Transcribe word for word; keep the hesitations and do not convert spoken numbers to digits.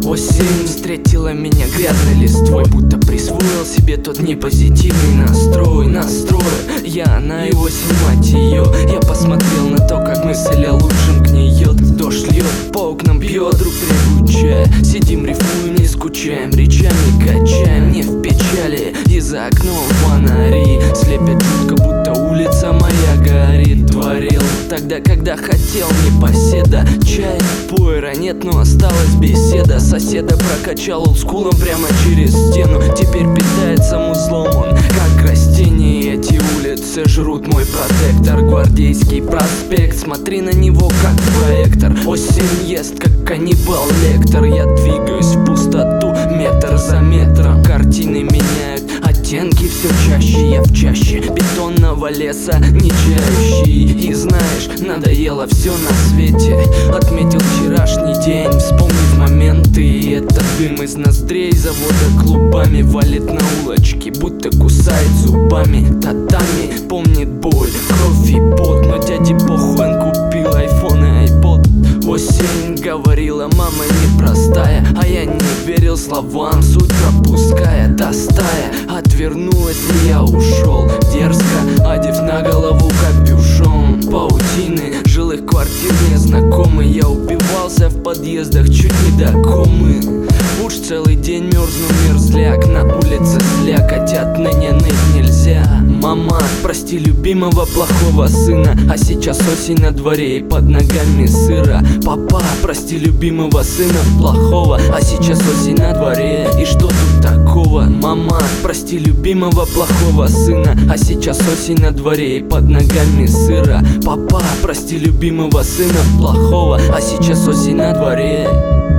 Осень встретила меня грязной листвой, будто присвоил себе тот непозитивный настрой. Настрой, я на и осень, мать ее. Я посмотрел на то, как мысль о лучшем гниет. Дождь льет, по окнам бьет, друг требует чая. Сидим, рифмуем, не скучаем, речами качаем, не в печали. И за окном фонари слепят жутко, будто улица моя горит. Творил тогда, когда хотел, непоседа. Чай, пуэра нет, но осталась беседа. Соседа прокачал олдскулом прямо через стену. Теперь питается музлом он, как растение. Эти улицы жрут мой протектор. Гвардейский проспект, смотри на него как проектор. Осень ест, как каннибал лектор. Я двигаюсь в пустоту, метр за метром. Картины меняют оттенки все чаще. Я в чаще бетонного леса, не чающий. И знаешь, надоело все на свете. Отметил вчерашний день, вспомнив моменты. И этот дым из ноздрей завода клубами валит на улочки, будто кусает зубами. Татами помнит боль, кровь и пот. Но дяде похуй, он купил айфон и айпод. Осень говорила, мама непростая, а я не верил словам, суть пропуская. Достая, отвернулась, и я ушел дерзко, одев на голову капюшон. Паутины жилых квартир незнакомый. Я убивался в подъездах, чуть не до комы. Уж целый день мерзну, мерзляк. На улице слякоть, отныне ныть нельзя. Мама, прости любимого плохого сына, а сейчас осень на дворе и под ногами сыра. Папа, прости любимого сына плохого, а сейчас осень на дворе, и что тут такого? Мама, прости любимого плохого сына, а сейчас осень на дворе и под ногами сыра. Папа, прости любимого сына плохого, а сейчас осень на дворе.